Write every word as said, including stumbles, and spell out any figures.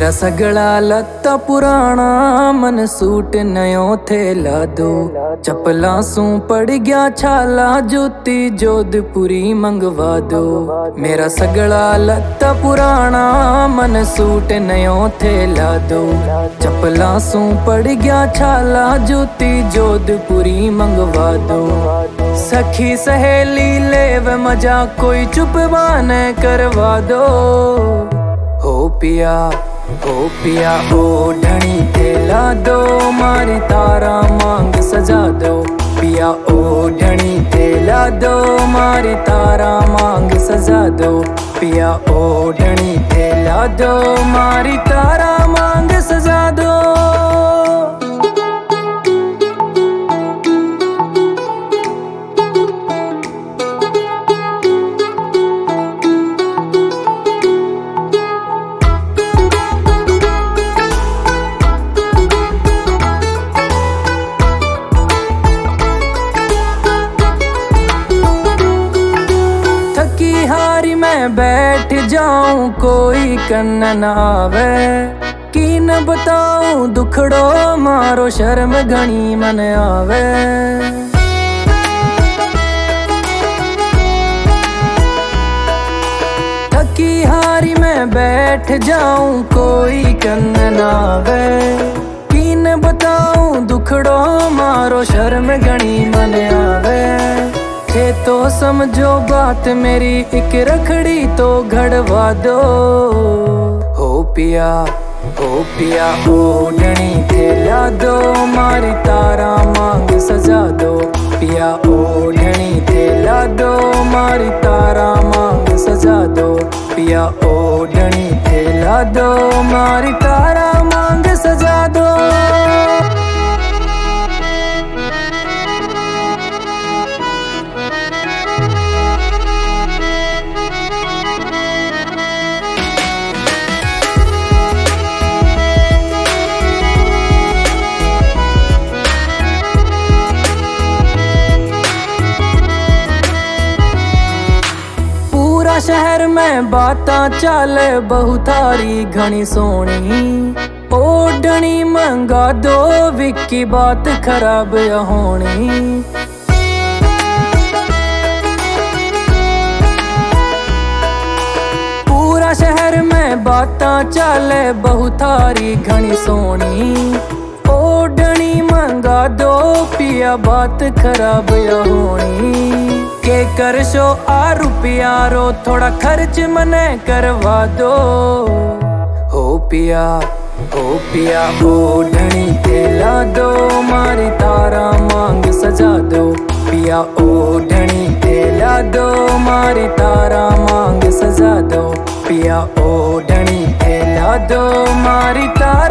मेरा सगड़ा लत्ता पुराना मन सूट नयो थे ला दो। चप्पला सू पड़ गया छाला जूती जोधपुरी मंगवा दो। मेरा सगड़ा लत्ता पुराना मन सूट नयो थे ला दो। चप्पला सू पड़ गया छाला जूती जोधपुरी मंगवा दो। सखी सहेली लेव मजा कोई चुप बाने करवा दो। हो पिया हो पिया ओ ढणी थेला दो मारी तारा मांग सजा दो। पिया ओ ढणी थेला दो मारी तारा मांग सजा दो। पिया ओ ढणी थेला दो मारी तारा मांग सजा दो। हारी मैं बैठ जाऊं कोई कन्न न आवे। की न बताऊं दुखड़ो मारो शर्म घनी मन आवे। थकी हारी मैं बैठ जाऊं कोई कन्न न आवे। की न बताऊं दुखड़ो मारो शर्म घनी मन आवे। थे तो समझो बात मेरी एक रखड़ी तो घड़वा दो। हो पिया हो पिया ओ ढणी थेला दो मारी तारा मांग सजा दो। पिया ओ ढणी थेला दो मारी तारा मांग सजा दो। पिया ओ ढणी थेला दो मारी तारा मांग सजा दो। शहर में बातां चाले बहु थारी घनी सोनी। ओ ढणी मंगा दो विक्की बात खराब होनी। पूरा शहर में बातां चाले बहु थारी घनी सोनी। ओ ढणी मंगा दो पिया बात खराब होनी। के कर शो आ रुपया रो थोड़ा खर्च मने करवा दो। हो पिया हो पिया ओ ढणी थेला दो मारी तारा मांग सजा दो। पिया ओ ढणी थेला दो मारी तारा मांग सजा दो। पिया ओ ढणी थेला दो मारी तारा